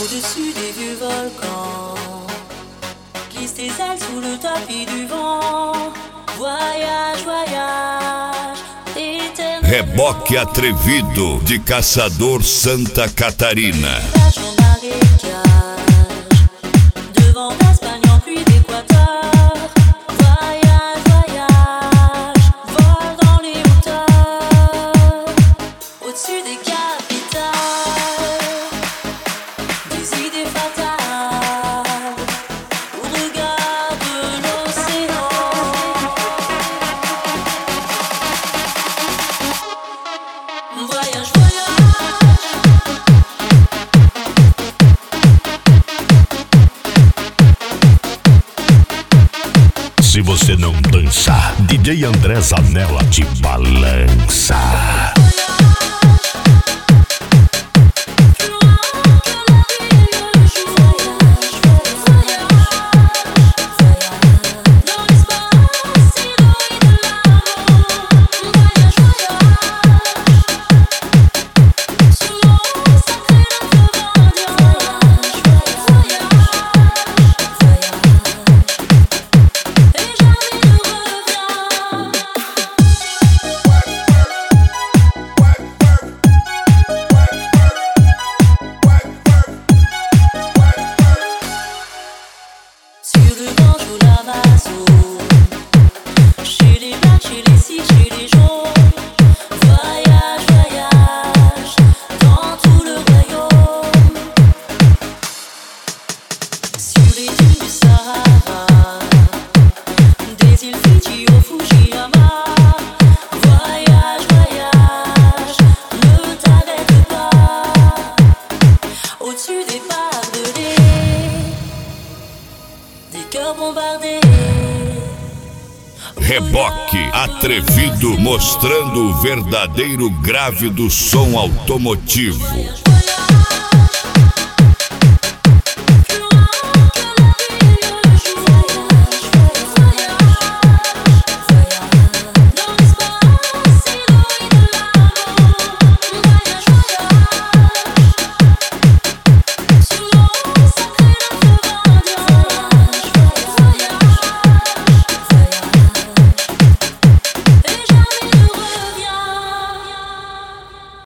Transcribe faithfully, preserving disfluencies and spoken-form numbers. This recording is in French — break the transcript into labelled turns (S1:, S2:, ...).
S1: Au-dessus des vieux volcans, glisse tes ailes sous le tapis du vent. Voyage, voyage, éternel.
S2: Reboque atrevido de Caçador Santa Catarina.
S1: Lâche en marécage, devant l'Espagne en pluie d'équateur. Voyage, voyage, vole dans les hauteurs. Au-dessus des capitales, des idées fatales, au regard de l'océan. Voyage,
S3: Se você não dança, D J André Zanella te balança. Chez les blacks, chez les sikhs, chez les jaunes. Voyage, voyage, dans tout le royaume. Sur les dunes du Sahara, des îles Fidji au Fujiyama. Voyage, voyage, ne t'arrête pas. Au-dessus des barbelés, des cœurs bombardés.
S2: Reboque atrevido, mostrando o verdadeiro grave do som automotivo.